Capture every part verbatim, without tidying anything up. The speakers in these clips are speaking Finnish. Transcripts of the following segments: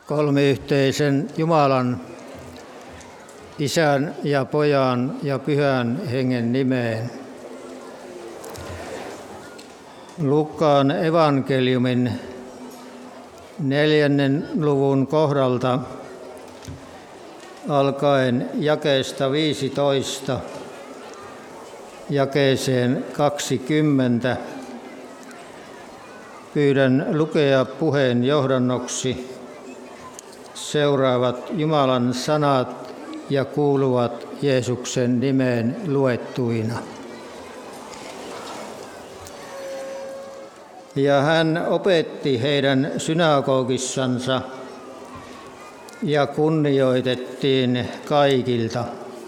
kolmiyhteisen Jumalan, Isän ja Pojan ja Pyhän Hengen nimeen. Luukkaan evankeliumin neljännen luvun kohdalta alkaen jakeesta viisitoista jakeeseen kaksikymmentä. Pyydän lukea puheen johdannoksi seuraavat Jumalan sanat ja kuuluvat Jeesuksen nimeen luettuina. Ja hän opetti heidän synagogissansa ja kunnioitettiin kaikilta.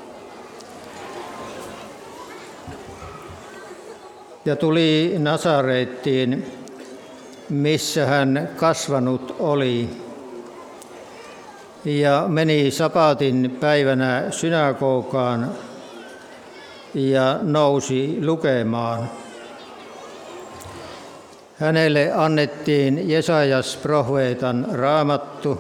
Ja tuli Nasarettiin, missä hän kasvanut oli, ja meni sapatin päivänä synagogaan ja nousi lukemaan. Hänelle annettiin Jesajas profeetan raamattu,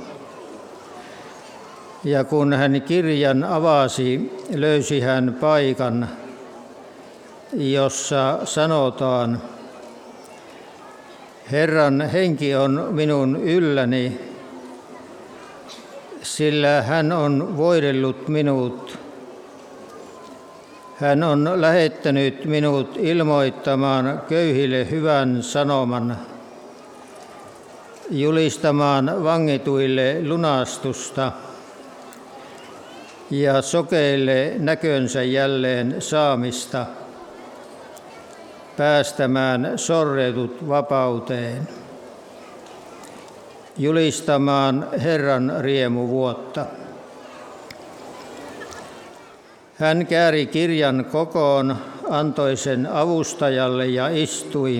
ja kun hän kirjan avasi, löysi hän paikan, jossa sanotaan: Herran henki on minun ylläni, sillä hän on voidellut minut. Hän on lähettänyt minut ilmoittamaan köyhille hyvän sanoman, julistamaan vangituille lunastusta ja sokeille näkönsä jälleen saamista, päästämään sorretut vapauteen, julistamaan Herran riemuvuotta. Hän kääri kirjan kokoon, antoi sen avustajalle ja istui.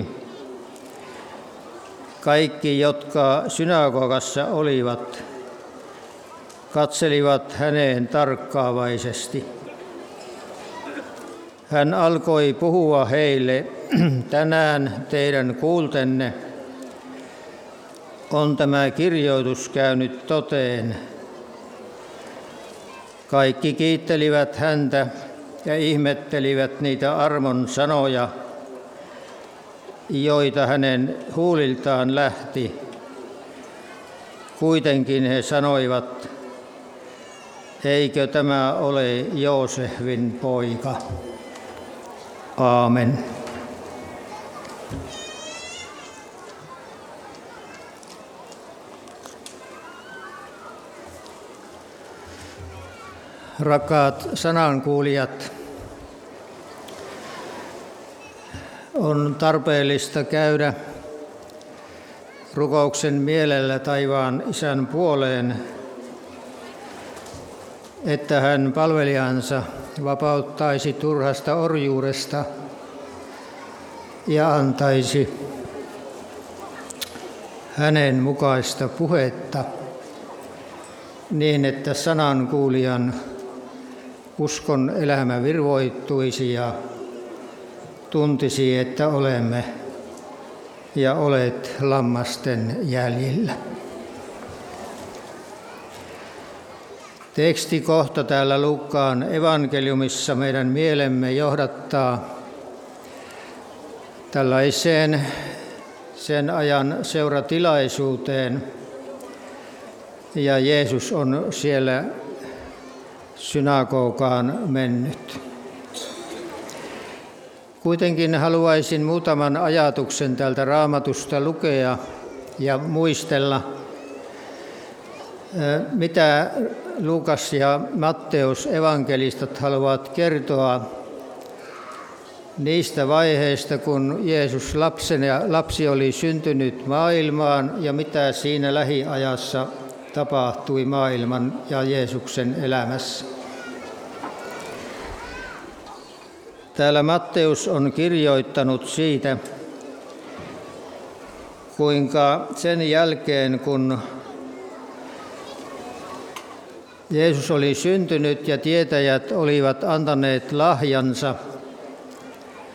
Kaikki, jotka synagogassa olivat, katselivat häneen tarkkaavaisesti. Hän alkoi puhua heille: tänään teidän kuultenne on tämä kirjoitus käynyt toteen. Kaikki kiittelivät häntä ja ihmettelivät niitä armon sanoja, joita hänen huuliltaan lähti. Kuitenkin he sanoivat: eikö tämä ole Joosefin poika? Aamen. Rakkaat sanankuulijat, on tarpeellista käydä rukouksen mielellä taivaan Isän puoleen, että hän palvelijansa vapauttaisi turhasta orjuudesta ja antaisi hänen mukaista puhetta niin, että sanankuulijan uskon elämä virvoittuisi ja tuntisi, että olemme ja olet lammasten jäljillä. Tekstikohta täällä Luukkaan evankeliumissa meidän mielemme johdattaa tällaiseen sen ajan seuratilaisuuteen, ja Jeesus on siellä synagogaan mennyt. Kuitenkin haluaisin muutaman ajatuksen täältä Raamatusta lukea ja muistella, mitä Luukas ja Matteus evankelistat haluavat kertoa niistä vaiheista, kun Jeesus lapsena, lapsi oli syntynyt maailmaan, ja mitä siinä lähiajassa tapahtui maailman ja Jeesuksen elämässä. Täällä Matteus on kirjoittanut siitä, kuinka sen jälkeen, kun Jeesus oli syntynyt ja tietäjät olivat antaneet lahjansa,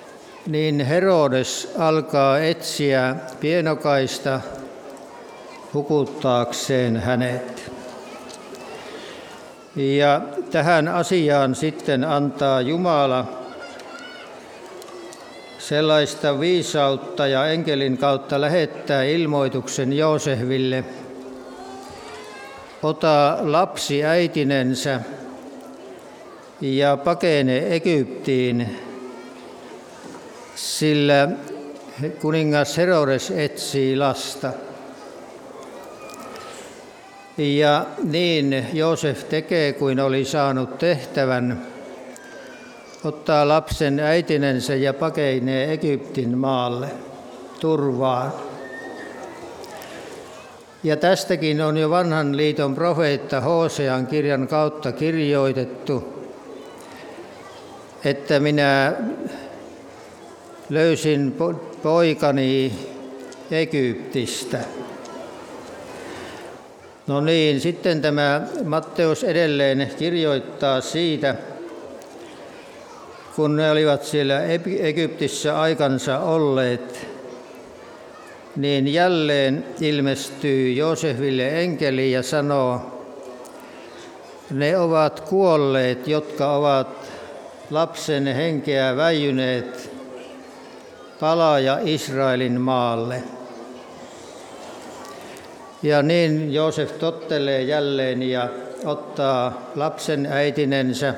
niin Herodes alkaa etsiä pienokaista hukuttaakseen hänet. Ja tähän asiaan sitten antaa Jumala sellaista viisautta ja enkelin kautta lähettää ilmoituksen Joosefille: ota lapsi äitinensä ja pakene Egyptiin, sillä kuningas Herodes etsii lasta. Ja niin Joosef tekee kuin oli saanut tehtävän, ottaa lapsen äitinensä ja pakenee Egyptin maalle turvaan. Ja tästäkin on jo vanhan liiton profeetta Hosean kirjan kautta kirjoitettu, että minä löysin poikani Egyptistä. No niin, sitten tämä Matteus edelleen kirjoittaa siitä, kun ne olivat siellä Egyptissä aikansa olleet, niin jälleen ilmestyy Joosefille enkeli ja sanoo: ne ovat kuolleet, jotka ovat lapsen henkeä väijyneet, palaaja Israelin maalle. Ja niin Joosef tottelee jälleen ja ottaa lapsen äitinensä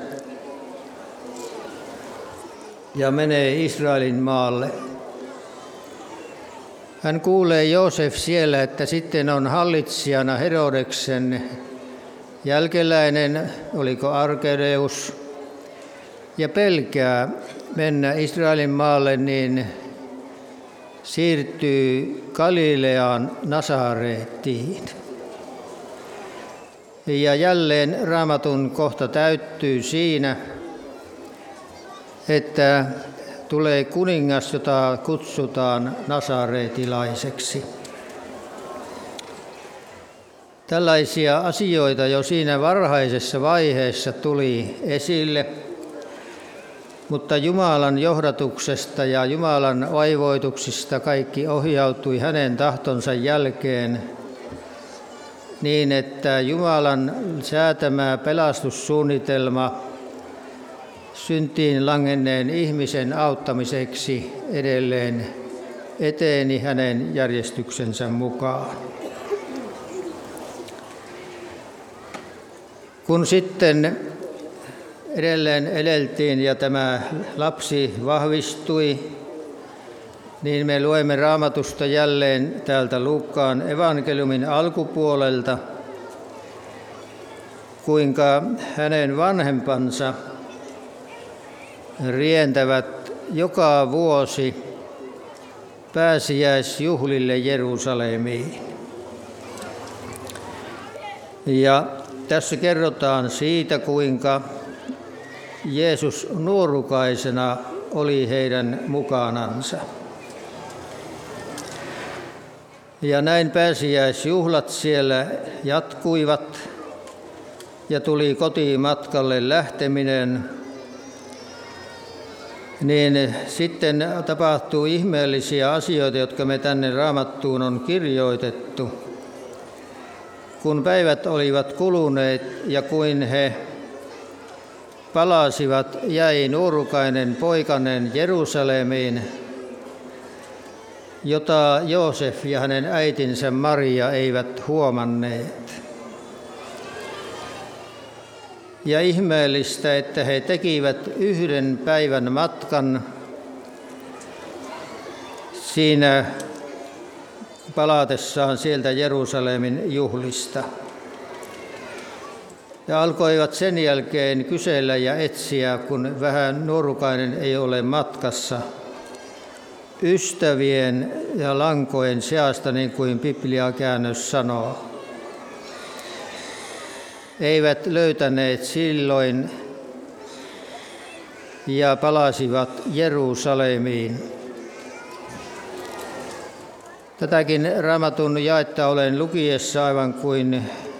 ja menee Israelin maalle. Hän kuulee Joosef siellä, että sitten on hallitsijana Herodeksen jälkeläinen, oliko Arkedeus, ja pelkää mennä Israelin maalle, niin siirtyy Galileaan Nasarettiin. Ja jälleen Raamatun kohta täyttyy siinä, että tulee kuningas, jota kutsutaan nasaretilaiseksi. Tällaisia asioita jo siinä varhaisessa vaiheessa tuli esille, mutta Jumalan johdatuksesta ja Jumalan vaivoituksista kaikki ohjautui hänen tahtonsa jälkeen niin, että Jumalan säätämä pelastussuunnitelma syntiin langenneen ihmisen auttamiseksi edelleen eteni hänen järjestyksensä mukaan. Kun sitten edelleen eleltiin ja tämä lapsi vahvistui, niin me luemme Raamatusta jälleen täältä Luukkaan evankeliumin alkupuolelta, kuinka hänen vanhempansa rientävät joka vuosi pääsiäisjuhlille Jerusalemiin. Ja tässä kerrotaan siitä, kuinka Jeesus nuorukaisena oli heidän mukanansa. Ja näin pääsiäisjuhlat siellä jatkuivat ja tuli kotimatkalle lähteminen. Niin sitten tapahtuu ihmeellisiä asioita, jotka me tänne Raamattuun on kirjoitettu. Kun päivät olivat kuluneet ja kuin he palasivat, jäi nuorukainen poikanen Jerusalemiin, jota Joosef ja hänen äitinsä Maria eivät huomanneet. Ja ihmeellistä, että he tekivät yhden päivän matkan siinä palatessaan sieltä Jerusalemin juhlista. Ja alkoivat sen jälkeen kysellä ja etsiä, kun vähän nuorukainen ei ole matkassa, ystävien ja lankojen seasta, niin kuin Biblia-käännös sanoo. Eivät löytäneet silloin ja palasivat Jerusalemiin. Tätäkin Raamatun jaetta olen lukiessa aivan kuin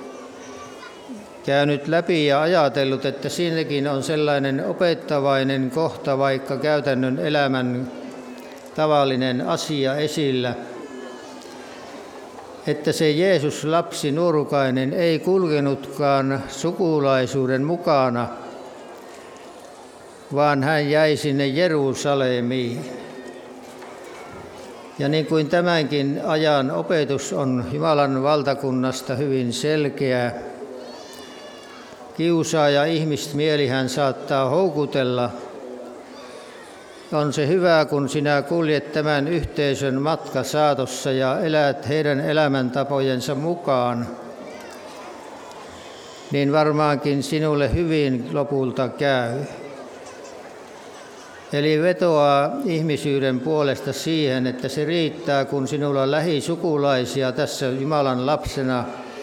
käynyt läpi ja ajatellut, että siinäkin on sellainen opettavainen kohta, vaikka käytännön elämän tavallinen asia esillä, että se Jeesus lapsi nuorukainen ei kulkenutkaan sukulaisuuden mukana, vaan hän jäi sinne Jerusalemiin. Ja niin kuin tämänkin ajan opetus on Jumalan valtakunnasta hyvin selkeä, kiusaaja ihmismielihän saattaa houkutella. On se hyvä, kun sinä kuljet tämän yhteisön matkasaatossa ja elät heidän elämäntapojensa mukaan, niin varmaankin sinulle hyvin lopulta käy. Eli vetoaa ihmisyyden puolesta siihen, että se riittää, kun sinulla on lähisukulaisia tässä Jumalan lapsena,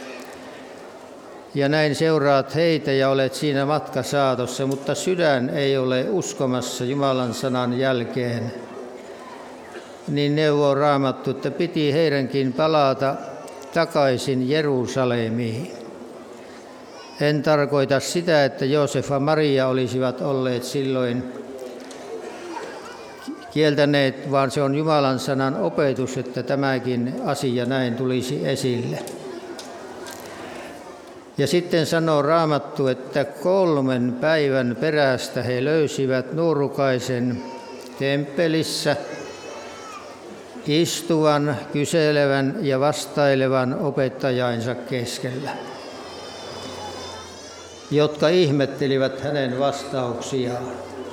ja näin seuraat heitä ja olet siinä matkasaatossa, mutta sydän ei ole uskomassa Jumalan sanan jälkeen. Niin neuvoo Raamattu, että piti heidänkin palata takaisin Jerusalemiin. En tarkoita sitä, että Joosef ja Maria olisivat olleet silloin kieltäneet, vaan se on Jumalan sanan opetus, että tämäkin asia näin tulisi esille. Ja sitten sanoo Raamattu, että kolmen päivän perästä he löysivät nuorukaisen temppelissä istuvan, kyselevän ja vastailevan opettajainsa keskellä, jotka ihmettelivät hänen vastauksiaan.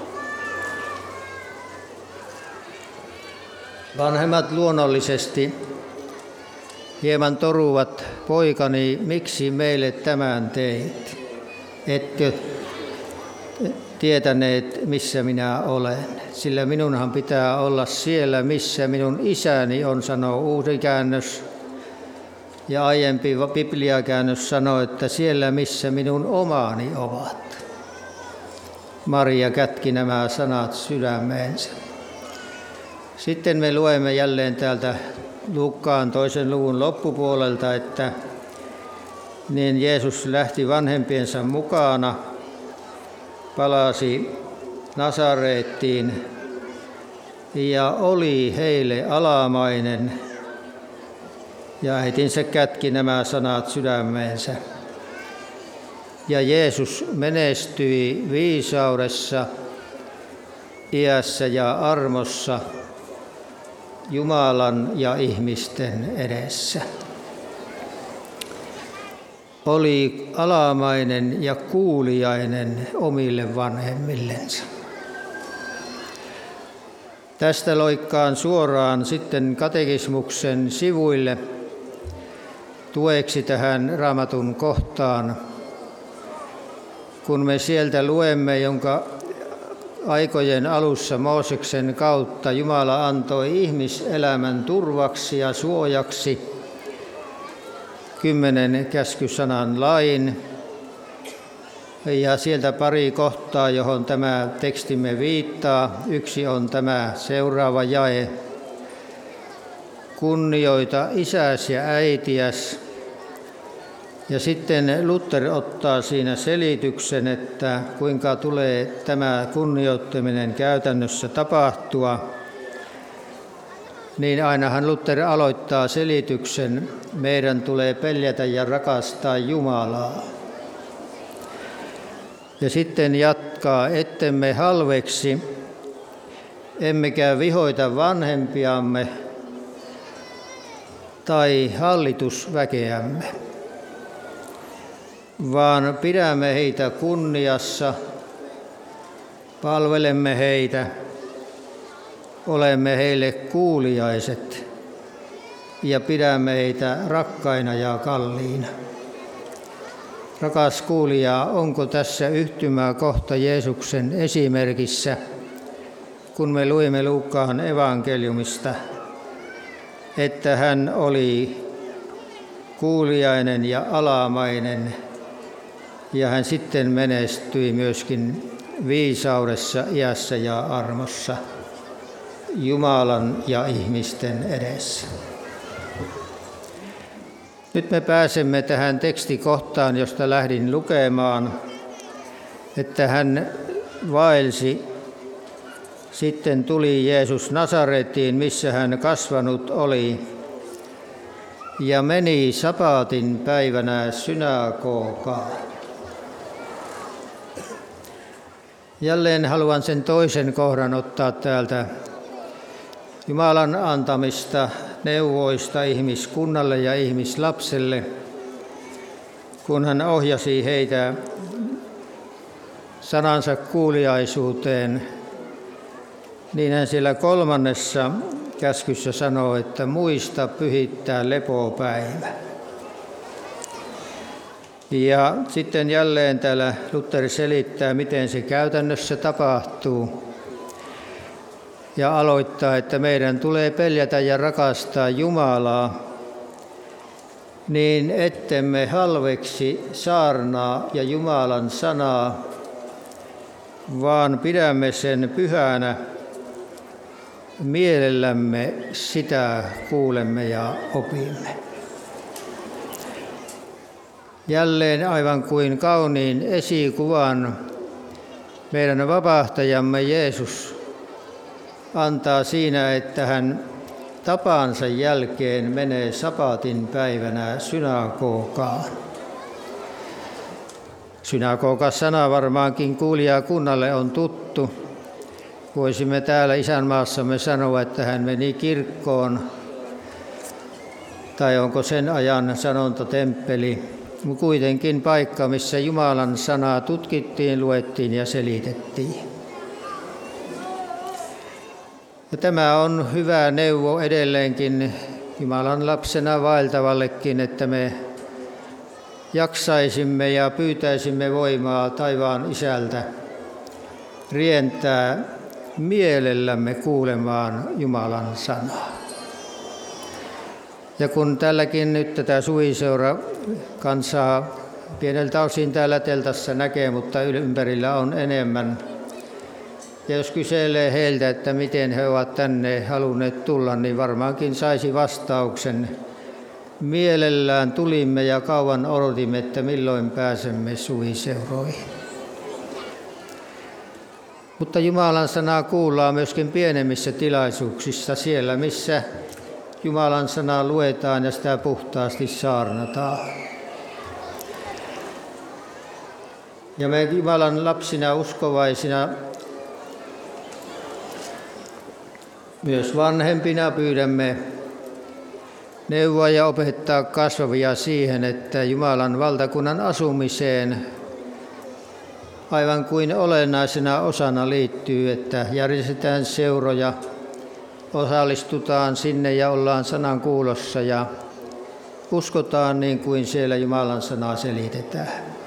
Vanhemmat luonnollisesti hieman toruvat, poikani, miksi meille tämän teit? Etkö tietäneet, missä minä olen? Sillä minunhan pitää olla siellä, missä minun isäni on, sanoo uusi käännös. Ja aiempi bibliakäännös sanoo, että siellä, missä minun omani ovat. Maria kätki nämä sanat sydämeensä. Sitten me luemme jälleen täältä Luukkaan toisen luvun loppupuolelta, että niin Jeesus lähti vanhempiensa mukana, palasi Nasarettiin ja oli heille alamainen, ja äitinsä kätki nämä sanat sydämeensä. Ja Jeesus menestyi viisaudessa, iässä ja armossa Jumalan ja ihmisten edessä. Oli alamainen ja kuuliainen omille vanhemmillensa. Tästä loikkaan suoraan sitten katekismuksen sivuille tueksi tähän Raamatun kohtaan, kun me sieltä luemme, jonka aikojen alussa Mooseksen kautta Jumala antoi ihmiselämän turvaksi ja suojaksi kymmenen käskysanan lain. Ja sieltä pari kohtaa, johon tämä tekstimme viittaa. Yksi on tämä seuraava jae. Kunnioita isäsi ja äitiäs. Ja sitten Luther ottaa siinä selityksen, että kuinka tulee tämä kunnioittaminen käytännössä tapahtua. Niin ainahan Luther aloittaa selityksen, meidän tulee peljätä ja rakastaa Jumalaa. Ja sitten jatkaa, ettemme halveksi, emmekä vihoita vanhempiamme tai hallitusväkeämme, vaan pidämme heitä kunniassa, palvelemme heitä, olemme heille kuuliaiset ja pidämme heitä rakkaina ja kalliina. Rakas kuulija, onko tässä yhtymää kohta Jeesuksen esimerkissä, kun me luimme Luukkaan evankeliumista, että hän oli kuuliainen ja alamainen, ja hän sitten menestyi myöskin viisaudessa, iässä ja armossa Jumalan ja ihmisten edessä. Nyt me pääsemme tähän tekstikohtaan, josta lähdin lukemaan, että hän vaelsi, sitten tuli Jeesus Nasarettiin, missä hän kasvanut oli. ja meni sabatin päivänä synagogaan. Jälleen haluan sen toisen kohdan ottaa täältä Jumalan antamista neuvoista ihmiskunnalle ja ihmislapselle, kun hän ohjasi heitä sanansa kuuliaisuuteen, niin hän siellä kolmannessa käskyssä sanoo, että muista pyhittää lepopäivä. Ja sitten jälleen täällä Luther selittää, miten se käytännössä tapahtuu. Ja aloittaa, että meidän tulee peljätä ja rakastaa Jumalaa, niin ettemme halveksi saarnaa ja Jumalan sanaa, vaan pidämme sen pyhänä, mielellämme sitä kuulemme ja opimme. Jälleen aivan kuin kauniin esikuvan meidän vapahtajamme Jeesus antaa siinä, että hän tapansa jälkeen menee sabatin päivänä synagogaan. Synagoga-sana varmaankin kuulijakunnalle on tuttu. Voisimme täällä isänmaassamme sanoa, että hän meni kirkkoon, tai onko sen ajan sanonta temppeli, mutta kuitenkin paikka, missä Jumalan sanaa tutkittiin, luettiin ja selitettiin. Ja tämä on hyvä neuvo edelleenkin Jumalan lapsena vaeltavallekin, että me jaksaisimme ja pyytäisimme voimaa taivaan Isältä rientää mielellämme kuulemaan Jumalan sanaa. Ja kun tälläkin nyt tätä suviseura kansaa pieneltä osin täällä teltassa näkee, mutta ympärillä on enemmän. Ja jos kyselee heiltä, että miten he ovat tänne halunneet tulla, niin varmaankin saisi vastauksen. Mielellään tulimme ja kauan odotimme, että milloin pääsemme suviseuroihin. Mutta Jumalan sanaa kuullaan myöskin pienemmissä tilaisuuksissa, siellä missä Jumalan sanaa luetaan ja sitä puhtaasti saarnataan. Ja me Jumalan lapsina uskovaisina, myös vanhempina pyydämme neuvoa ja opettaa kasvavia siihen, että Jumalan valtakunnan asumiseen aivan kuin olennaisena osana liittyy, että järjestetään seuroja, osallistutaan sinne ja ollaan sanan kuulossa ja uskotaan niin kuin siellä Jumalan sanaa selitetään.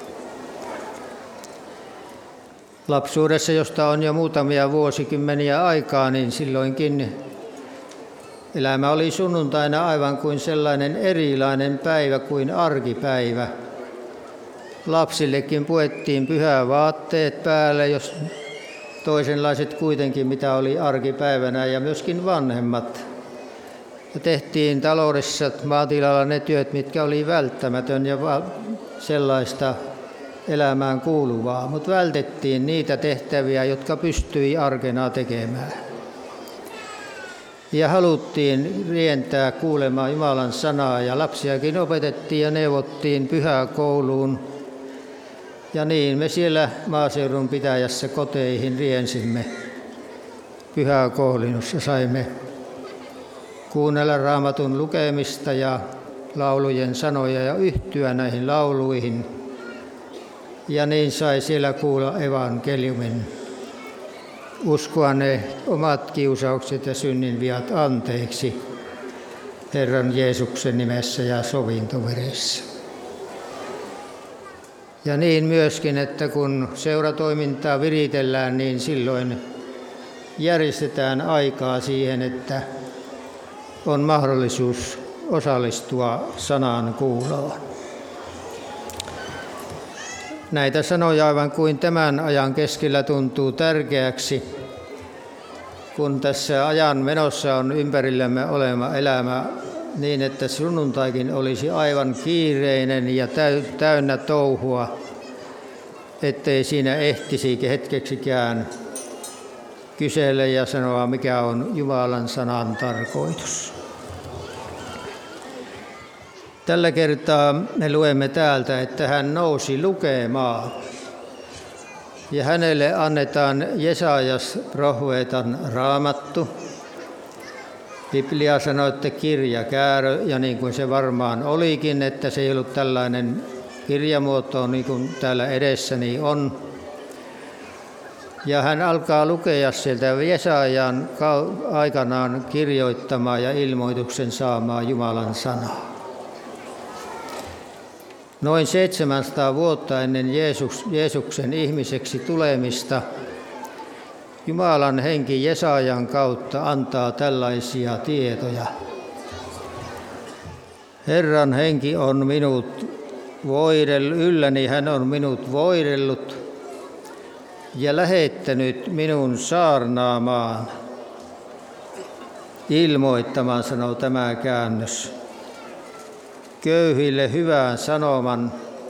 Lapsuudessa, josta on jo muutamia vuosikymmeniä aikaa, niin silloinkin elämä oli sunnuntaina aivan kuin sellainen erilainen päivä kuin arkipäivä. Lapsillekin puettiin pyhävaatteet päälle, jos toisenlaiset kuitenkin, mitä oli arkipäivänä, ja myöskin vanhemmat. Ja tehtiin taloudessa maatilalla ne työt, mitkä oli välttämätön ja sellaista elämään kuuluvaa, mutta vältettiin niitä tehtäviä, jotka pystyi arkena tekemään. Ja haluttiin rientää kuulemaan Jumalan sanaa, ja lapsiakin opetettiin ja neuvottiin pyhäkouluun. Ja niin me siellä maaseudun pitäjässä koteihin riensimme pyhäkoulussa. Saimme kuunnella Raamatun lukemista ja laulujen sanoja ja yhtyä näihin lauluihin. Ja niin sai siellä kuulla evankeliumin, uskoa ne omat kiusaukset ja synninviat anteeksi Herran Jeesuksen nimessä ja sovintoveressä. Ja niin myöskin, että kun seuratoimintaa viritellään, niin silloin järjestetään aikaa siihen, että on mahdollisuus osallistua sanan kuuloon. Näitä sanoja aivan kuin tämän ajan keskellä tuntuu tärkeäksi, kun tässä ajan menossa on ympärillämme oleva elämä niin, että sunnuntaikin olisi aivan kiireinen ja täynnä touhua, ettei siinä ehtisi hetkeksikään kysellä ja sanoa, mikä on Jumalan sanan tarkoitus. Tällä kertaa me luemme täältä, että hän nousi lukemaan. Ja hänelle annetaan Jesajas profeetan raamattu. Biblia sanoo, että kirjakäärö, ja niin kuin se varmaan olikin, että se ei ollut tällainen kirjamuoto niin kuin täällä edessäni on. Ja hän alkaa lukea sieltä Jesajan aikanaan kirjoittamaa ja ilmoituksen saamaa Jumalan sanaa. Noin seitsemänsataa vuotta ennen Jeesus, Jeesuksen ihmiseksi tulemista Jumalan henki Jesajan kautta antaa tällaisia tietoja. Herran henki on minut voidellut, ylläni hän on minut voidellut ja lähettänyt minun saarnaamaan. Ilmoittamaan, sanoo tämä käännös. Köyhille hyvän sanoman,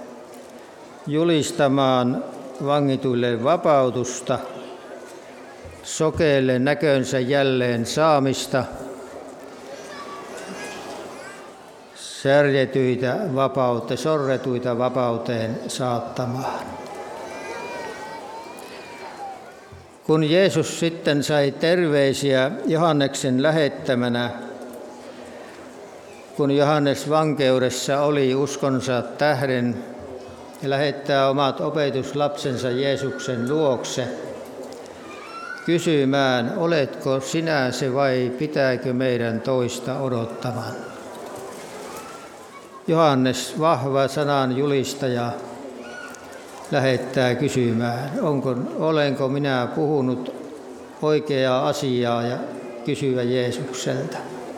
julistamaan vangituille vapautusta, sokeille näkönsä jälleen saamista, särjetyitä vapauteen, sorretuita vapauteen saattamaan. Kun Jeesus sitten sai terveisiä Johanneksen lähettämänä, kun Johannes vankeudessa oli uskonsa tähden ja lähettää omat opetuslapsensa Jeesuksen luokse kysymään, oletko sinä se vai pitääkö meidän toista odottamaan? Johannes, vahva sanan julistaja, lähettää kysymään, onko, olenko minä puhunut oikeaa asiaa ja kysyä Jeesukselta.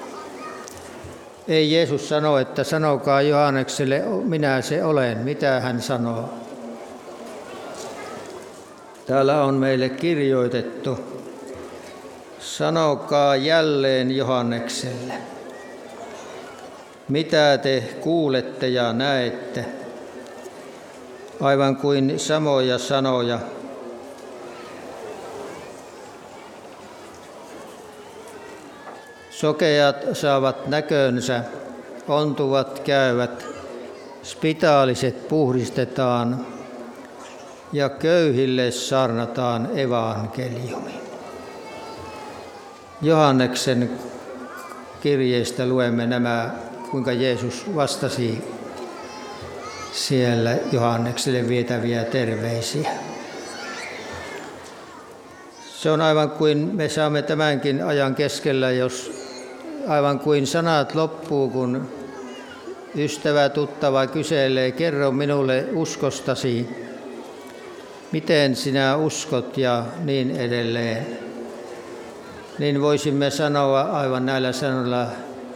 Ei Jeesus sano, että sanokaa Johannekselle, minä se olen, mitä hän sanoo. Täällä on meille kirjoitettu, sanokaa jälleen Johannekselle, mitä te kuulette ja näette, aivan kuin samoja sanoja. Sokeat saavat näkönsä, ontuvat käyvät, spitaaliset puhdistetaan ja köyhille saarnataan evankeliumi. Johanneksen kirjeestä luemme nämä, kuinka Jeesus vastasi siellä Johannekselle vietäviä terveisiä. Se on aivan kuin me saamme tämänkin ajan keskellä, jos aivan kuin sanat loppuu, kun ystävä, tuttava kyselee, kerro minulle uskostasi, miten sinä uskot ja niin edelleen. Niin voisimme sanoa aivan näillä sanoilla,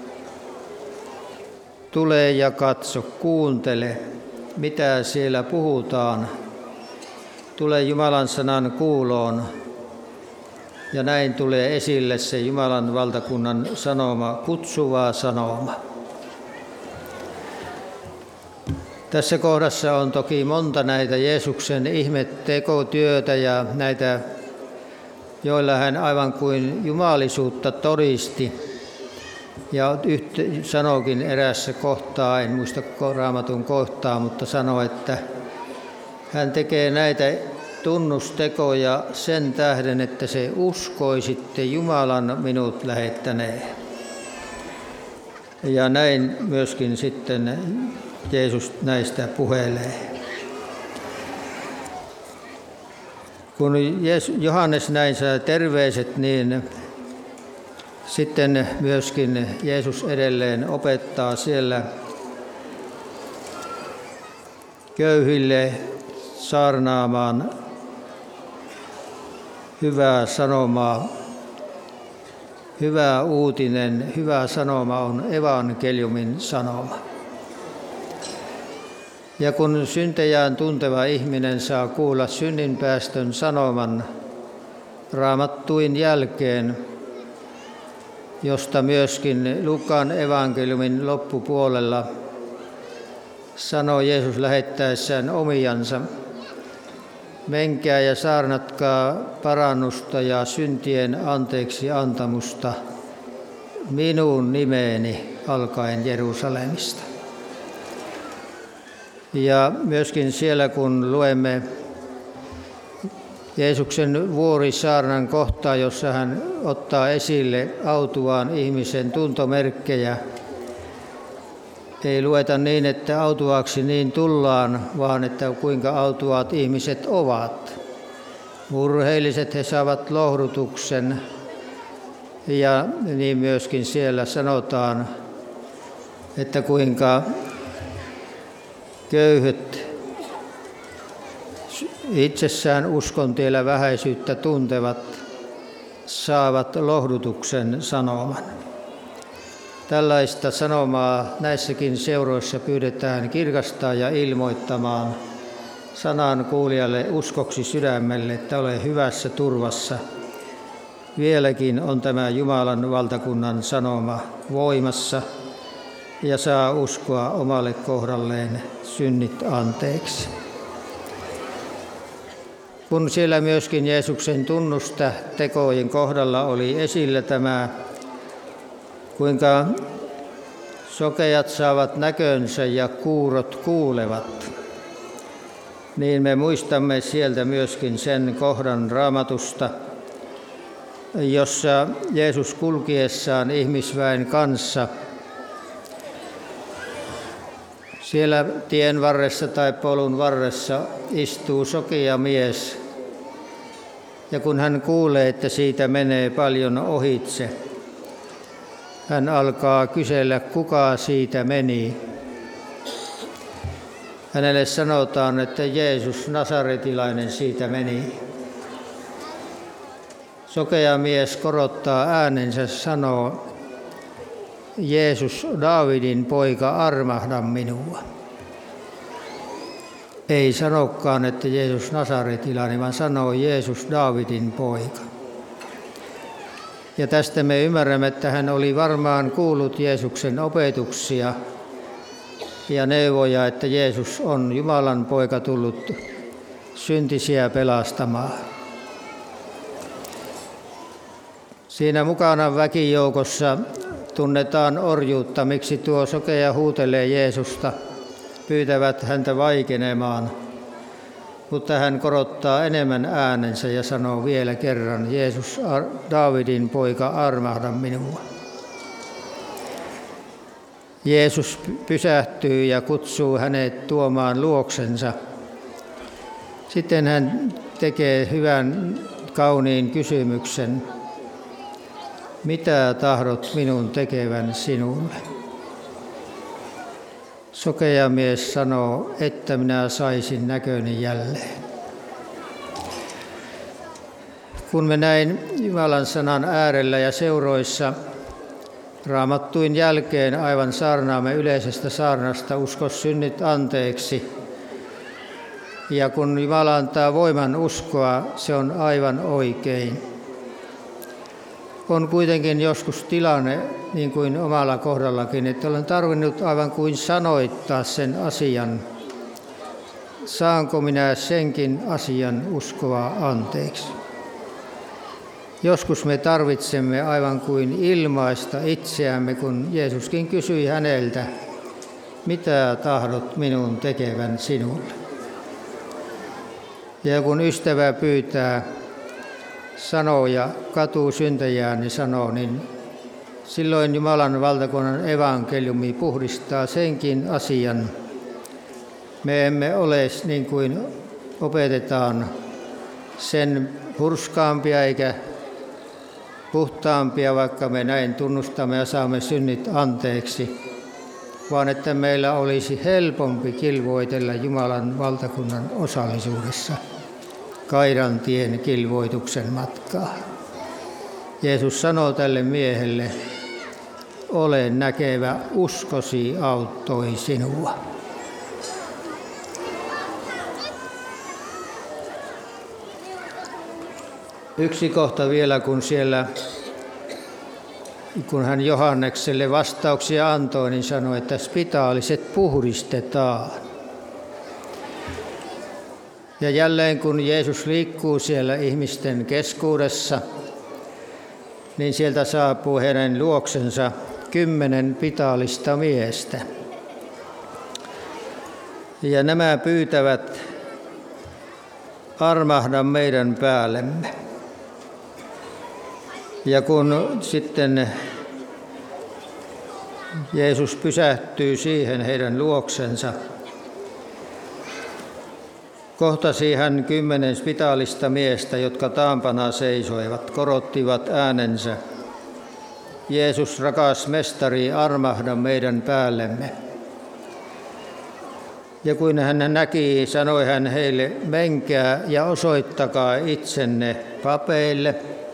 tule ja katso, kuuntele, mitä siellä puhutaan. Tule Jumalan sanan kuuloon. Ja näin tulee esille se Jumalan valtakunnan sanoma, kutsuva sanoma. Tässä kohdassa on toki monta näitä Jeesuksen ihmettekotyötä ja näitä, joilla hän aivan kuin jumalisuutta todisti. Ja sanoikin erässä kohtaa, en muista Raamatun kohtaa, mutta sanoi, että hän tekee näitä tunnustekoja sen tähden, että se uskoisitte Jumalan minut lähettäneen. Ja näin myöskin sitten Jeesus näistä puhelee. Kun Johannes näin sai terveiset, niin sitten myöskin Jeesus edelleen opettaa siellä köyhille saarnaamaan hyvää sanomaa. Hyvä uutinen, hyvä sanoma on evankeliumin sanoma. Ja kun syntejään tunteva ihminen saa kuulla synninpäästön sanoman raamattuin jälkeen, josta myöskin Lukaan evankeliumin loppupuolella sanoo Jeesus lähettäessään omiansa, menkää ja saarnatkaa parannusta ja syntien anteeksi antamusta minun nimeeni alkaen Jerusalemista. Ja myöskin siellä, kun luemme Jeesuksen vuorisaarnan kohtaa, jossa hän ottaa esille autuaan ihmisen tuntomerkkejä, ei lueta niin, että autuaaksi niin tullaan, vaan että kuinka autuaat ihmiset ovat. Murheelliset he saavat lohdutuksen, ja niin myöskin siellä sanotaan, että kuinka köyhät itsessään uskon tiellä vähäisyyttä tuntevat saavat lohdutuksen sanoman. Tällaista sanomaa näissäkin seuroissa pyydetään kirkastaa ja ilmoittamaan sanan kuulijalle uskoksi sydämelle, että ole hyvässä turvassa. Vieläkin on tämä Jumalan valtakunnan sanoma voimassa ja saa uskoa omalle kohdalleen synnit anteeksi. Kun siellä myöskin Jeesuksen tunnusta tekojen kohdalla oli esillä tämä, kuinka sokeat saavat näkönsä ja kuurot kuulevat, niin me muistamme sieltä myöskin sen kohdan Raamatusta, jossa Jeesus kulkiessaan ihmisväen kanssa siellä tien varressa tai polun varressa istuu sokea mies, ja kun hän kuulee, että siitä menee paljon ohitse, hän alkaa kysellä, kuka siitä meni. Hänelle sanotaan, että Jeesus Nasaretilainen siitä meni. Sokea mies korottaa äänensä, sanoo, Jeesus, Daavidin poika, armahda minua. Ei sanokaan, että Jeesus Nasaretilainen, vaan sanoo Jeesus, Daavidin poika. Ja tästä me ymmärrämme, että hän oli varmaan kuullut Jeesuksen opetuksia ja neuvoja, että Jeesus on Jumalan poika tullut syntisiä pelastamaan. Siinä mukana väkijoukossa tunnetaan orjuutta, miksi tuo sokea huutelee Jeesusta, pyytävät häntä vaikenemaan. Mutta hän korottaa enemmän äänensä ja sanoo vielä kerran, Jeesus, Daavidin poika, armahda minua. Jeesus pysähtyy ja kutsuu hänet tuomaan luoksensa. Sitten hän tekee hyvän, kauniin kysymyksen. Mitä tahdot minun tekevän sinulle? Sokea mies sanoo, että minä saisin näköni jälleen. Kun me näin Jumalan sanan äärellä ja seuroissa Raamattuin jälkeen aivan saarnaamme yleisestä saarnasta usko synnit anteeksi. Ja kun Jumala antaa voiman uskoa, se on aivan oikein. On kuitenkin joskus tilanne, niin kuin omalla kohdallakin, että olen tarvinnut aivan kuin sanoittaa sen asian. Saanko minä senkin asian uskoa anteeksi? Joskus me tarvitsemme aivan kuin ilmaista itseämme, kun Jeesuskin kysyi häneltä, mitä tahdot minun tekevän sinulle? Ja kun ystävä pyytää, sanoo ja katuu syntäjään, niin sanoo, niin silloin Jumalan valtakunnan evankeliumi puhdistaa senkin asian. Me emme ole niin kuin opetetaan sen hurskaampia eikä puhtaampia, vaikka me näin tunnustamme ja saamme synnit anteeksi, vaan että meillä olisi helpompi kilvoitella Jumalan valtakunnan osallisuudessa Kaidan tien kilvoituksen matkaa. Jeesus sanoo tälle miehelle, ole näkevä, uskosi auttoi sinua. Yksi kohta vielä, kun siellä, kun hän Johannekselle vastauksia antoi, niin sanoi, että spitaaliset puhdistetaan. Ja jälleen kun Jeesus liikkuu siellä ihmisten keskuudessa, niin sieltä saapuu hänen luoksensa kymmenen pitaalista miestä. Ja nämä pyytävät, armahda meidän päällemme. Ja kun sitten Jeesus pysähtyy siihen heidän luoksensa, kohtasi hän kymmenen spitaalista miestä, jotka taampana seisoivat, korottivat äänensä. Jeesus, rakas mestari, armahda meidän päällemme. Ja kun hän näki, sanoi hän heille, menkää ja osoittakaa itsenne papeille.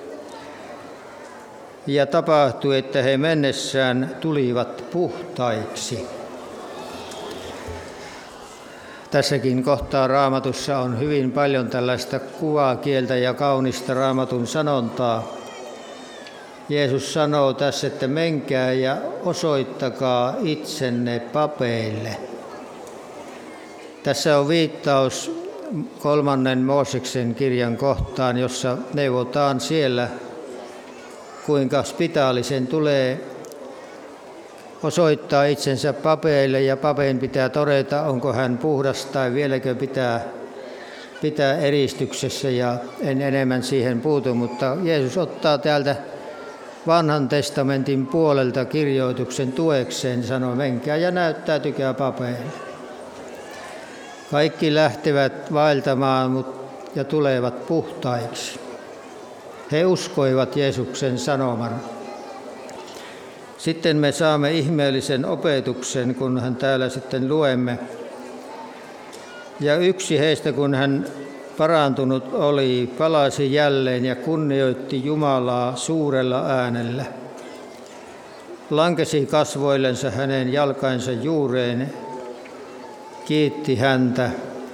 Ja tapahtui, että he mennessään tulivat puhtaiksi. Tässäkin kohtaa Raamatussa on hyvin paljon tällaista kuvakieltä ja kaunista Raamatun sanontaa. Jeesus sanoo tässä, että menkää ja osoittakaa itsenne papeille. Tässä on viittaus kolmannen Mooseksen kirjan kohtaan, jossa neuvotaan siellä, kuinka spitaalisen tulee osoittaa itsensä papeille ja papeen pitää todeta, onko hän puhdas tai vieläkö pitää, pitää eristyksessä, ja en enemmän siihen puutu, mutta Jeesus ottaa täältä vanhan testamentin puolelta kirjoituksen tuekseen, sanoo menkää ja näyttäytykää papeille. Kaikki lähtevät vaeltamaan ja tulevat puhtaiksi. He uskoivat Jeesuksen sanoman. Sitten me saamme ihmeellisen opetuksen, kun hän täällä sitten luemme. Ja yksi heistä, kun hän parantunut oli, palasi jälleen ja kunnioitti Jumalaa suurella äänellä. Lankesi kasvoillensa hänen jalkainsa juureen, kiitti häntä,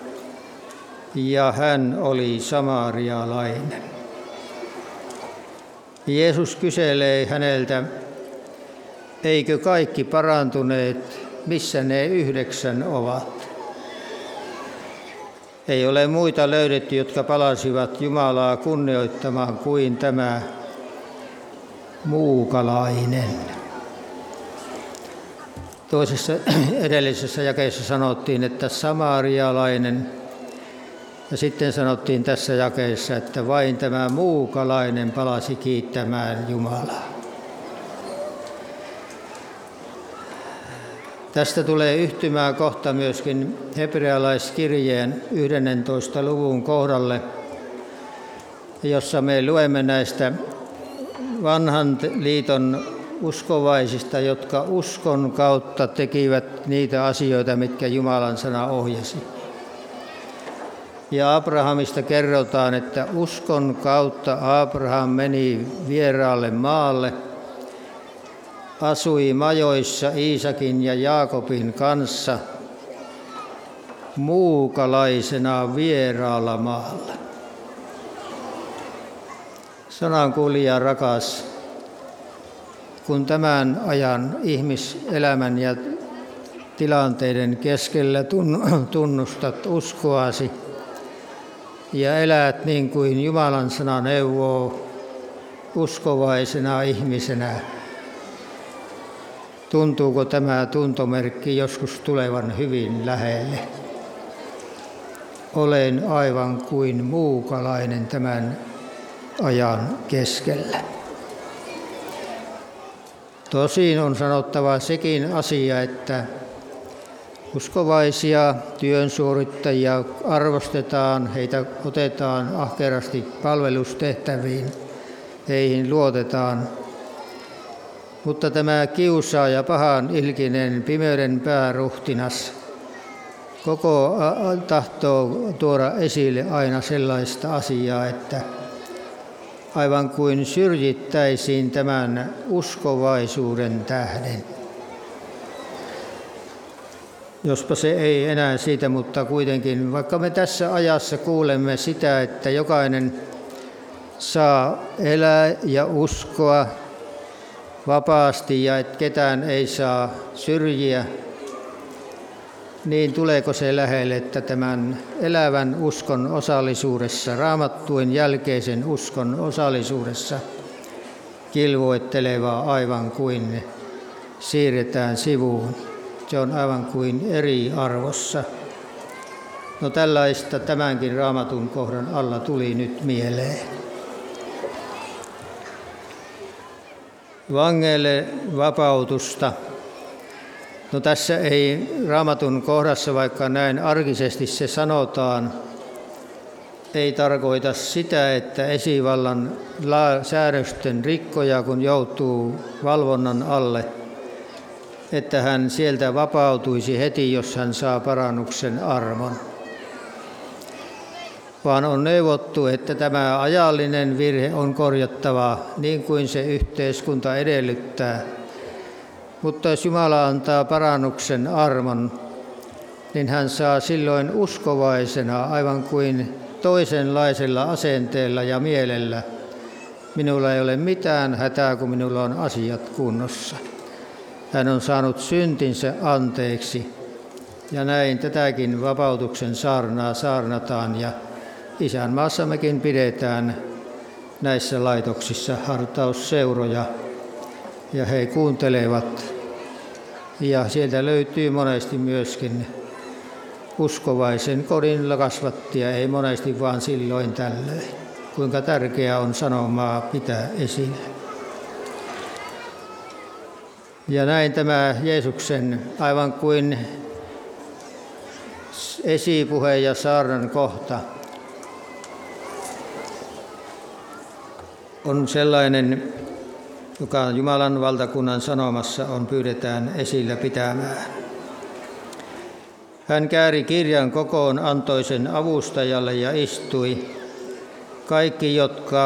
ja hän oli samarialainen. Jeesus kyselee häneltä, eikö kaikki parantuneet, missä ne yhdeksän ovat? Ei ole muita löydetty, jotka palasivat Jumalaa kunnioittamaan kuin tämä muukalainen. Toisessa edellisessä jakeessa sanottiin, että samarialainen, ja sitten sanottiin tässä jakeessa, että vain tämä muukalainen palasi kiittämään Jumalaa. Tästä tulee yhtymää kohta myöskin hebrealaiskirjeen yhdennentoista luvun kohdalle, jossa me luemme näistä vanhan liiton uskovaisista, jotka uskon kautta tekivät niitä asioita, mitkä Jumalan sana ohjasi. Ja Abrahamista kerrotaan, että uskon kautta Abraham meni vieraalle maalle, asui majoissa Iisakin ja Jaakobin kanssa muukalaisena vieraalla maalla. Sanankuulija rakas, kun tämän ajan ihmiselämän ja tilanteiden keskellä tunnustat uskoasi ja elät niin kuin Jumalan sana neuvoo uskovaisena ihmisenä, tuntuuko tämä tuntomerkki joskus tulevan hyvin lähelle? Olen aivan kuin muukalainen tämän ajan keskellä. Tosin on sanottava sekin asia, että uskovaisia työnsuorittajia arvostetaan, heitä otetaan ahkerasti palvelustehtäviin, heihin luotetaan. Mutta tämä kiusaaja, pahan ilkinen, pimeyden pääruhtinas, koko tahtoo tuoda esille aina sellaista asiaa, että aivan kuin syrjittäisiin tämän uskovaisuuden tähden. Jospa se ei enää siitä, mutta kuitenkin, vaikka me tässä ajassa kuulemme sitä, että jokainen saa elää ja uskoa vapaasti ja että ketään ei saa syrjiä, niin tuleeko se lähelle, että tämän elävän uskon osallisuudessa, raamattujen jälkeisen uskon osallisuudessa kilvoittelevaa aivan kuin siirretään sivuun. Se on aivan kuin eri arvossa No tällaista tämänkin raamatun kohdan alla tuli nyt mieleen. Vangeille vapautusta. No tässä ei raamatun kohdassa, vaikka näin arkisesti se sanotaan, ei tarkoita sitä, että esivallan säädösten rikkoja, kun joutuu valvonnan alle, että hän sieltä vapautuisi heti, jos hän saa parannuksen armon. Vaan on neuvottu, että tämä ajallinen virhe on korjattava niin kuin se yhteiskunta edellyttää. Mutta jos Jumala antaa parannuksen armon, niin hän saa silloin uskovaisena aivan kuin toisenlaisella asenteella ja mielellä. Minulla ei ole mitään hätää, kun minulla on asiat kunnossa. Hän on saanut syntinsä anteeksi ja näin tätäkin vapautuksen saarnaa saarnataan ja isänmaassammekin pidetään näissä laitoksissa hartausseuroja ja he kuuntelevat ja sieltä löytyy monesti myöskin uskovaisen kodin kasvattia, ei monesti vaan silloin tällöin. Kuinka tärkeää on sanomaa pitää esillä. Ja näin tämä Jeesuksen aivan kuin esipuhe ja saarnan kohta on sellainen, joka Jumalan valtakunnan sanomassa on pyydetään esillä pitämään. Hän kääri kirjan kokoon, antoi sen avustajalle ja istui. Kaikki, jotka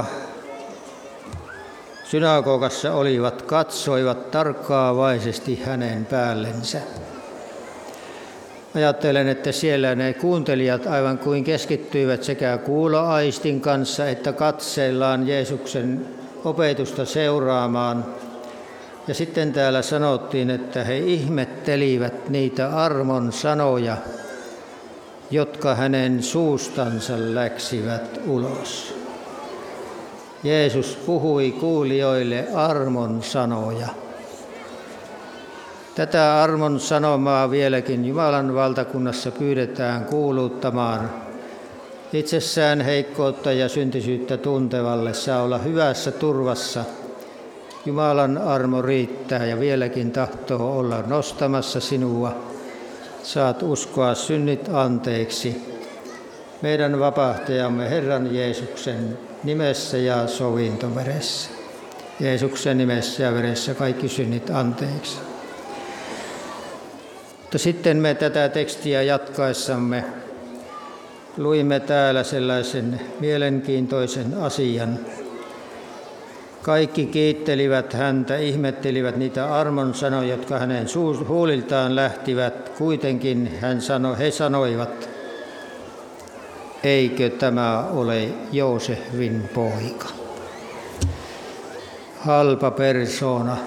synagogassa olivat, katsoivat tarkkaavaisesti hänen päällensä. Ajattelen, että siellä ne kuuntelijat aivan kuin keskittyivät sekä kuuloaistin kanssa että katseillaan Jeesuksen opetusta seuraamaan. Ja sitten täällä sanottiin, että he ihmettelivät niitä armon sanoja, jotka hänen suustansa läksivät ulos. Jeesus puhui kuulijoille armon sanoja. Tätä armon sanomaa vieläkin Jumalan valtakunnassa pyydetään kuuluttamaan. Itsessään heikkoutta ja syntisyyttä tuntevalle saa olla hyvässä turvassa. Jumalan armo riittää ja vieläkin tahtoo olla nostamassa sinua. Saat uskoa synnit anteeksi. Meidän vapahtajamme Herran Jeesuksen nimessä ja sovintoveressä. Jeesuksen nimessä ja veressä kaikki synnit anteeksi. Mutta sitten me tätä tekstiä jatkaessamme luimme täällä sellaisen mielenkiintoisen asian. Kaikki kiittelivät häntä, ihmettelivät niitä armon sanoja, jotka hänen huuliltaan lähtivät. Kuitenkin hän sanoi, he sanoivat, eikö tämä ole Joosefin poika? Halpa persoona.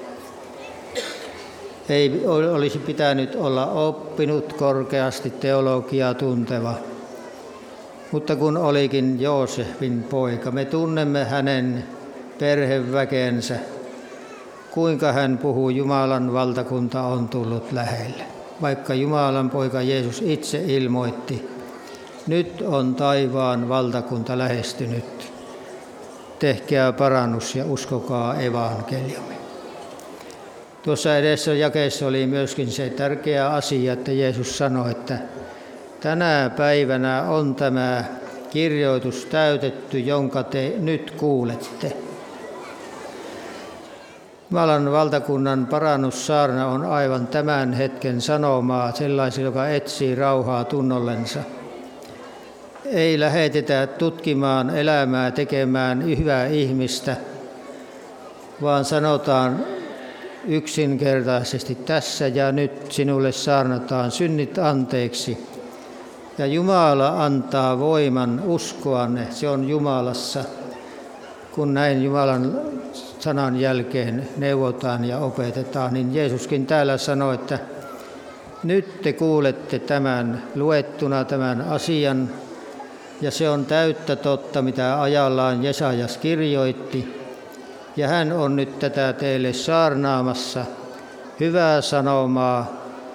Ei olisi pitänyt olla oppinut korkeasti teologiaa tunteva, mutta kun olikin Joosefin poika, me tunnemme hänen perheväkensä, kuinka hän puhuu, Jumalan valtakunta on tullut lähelle. Vaikka Jumalan poika Jeesus itse ilmoitti, nyt on taivaan valtakunta lähestynyt. Tehkää parannus ja uskokaa evankeliumi. Tuossa edessä jakeessa oli myöskin se tärkeä asia, että Jeesus sanoi, että tänä päivänä on tämä kirjoitus täytetty, jonka te nyt kuulette. Jumalan valtakunnan parannussaarna on aivan tämän hetken sanomaa sellaiselle, joka etsii rauhaa tunnollensa. Ei lähetetä tutkimaan elämää, tekemään hyvää ihmistä, vaan sanotaan yksinkertaisesti tässä ja nyt sinulle saarnataan synnit anteeksi. Ja Jumala antaa voiman uskoanne, se on Jumalassa, kun näin Jumalan sanan jälkeen neuvotaan ja opetetaan, niin Jeesuskin täällä sanoi, että nyt te kuulette tämän luettuna tämän asian, ja se on täyttä totta, mitä ajallaan Jesajas kirjoitti, ja hän on nyt tätä teille saarnaamassa, hyvää sanomaa,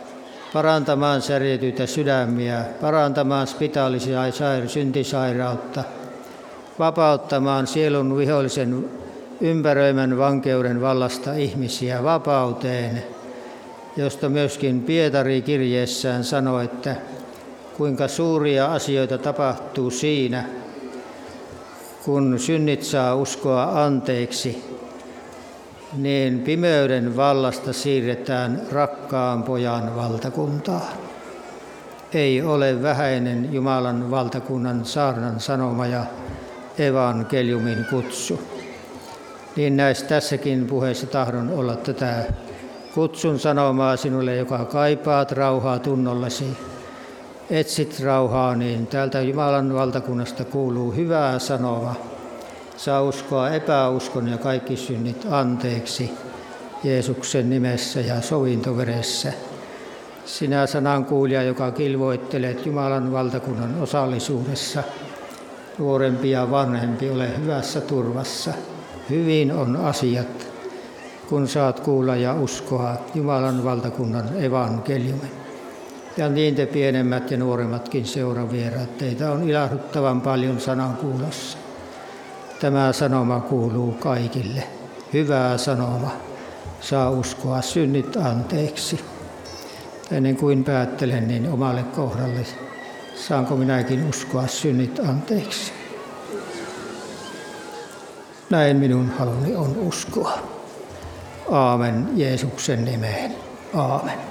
parantamaan särjetyitä sydämiä, parantamaan spitaalisia syntisairautta, vapauttamaan sielun vihollisen ympäröimän vankeuden vallasta ihmisiä vapauteen, josta myöskin Pietari kirjeessään sanoi, että kuinka suuria asioita tapahtuu siinä, kun synnit saa uskoa anteeksi, niin pimeyden vallasta siirretään rakkaan pojan valtakuntaan. Ei ole vähäinen Jumalan valtakunnan saarnan sanoma ja evankeliumin kutsu. Niin näissä tässäkin puheessa tahdon olla tätä kutsun sanomaa sinulle, joka kaipaat rauhaa tunnollesi. Etsit rauhaa, niin täältä Jumalan valtakunnasta kuuluu hyvää sanoma. Saa uskoa epäuskon ja kaikki synnit anteeksi Jeesuksen nimessä ja sovintoveressä. Sinä sanan kuulija, joka kilvoittelet Jumalan valtakunnan osallisuudessa, nuorempi ja vanhempi, ole hyvässä turvassa. Hyvin on asiat, kun saat kuulla ja uskoa Jumalan valtakunnan evankeliumin. Ja niin te pienemmät ja nuoremmatkin seuravieraat, teitä on ilahduttavan paljon sanan kuulossa. Tämä sanoma kuuluu kaikille. Hyvää sanoma. Saa uskoa synnit anteeksi. Ennen kuin päättelen, niin omalle kohdalle, saanko minäkin uskoa synnit anteeksi? Näin minun haluni on uskoa. Aamen Jeesuksen nimeen. Aamen.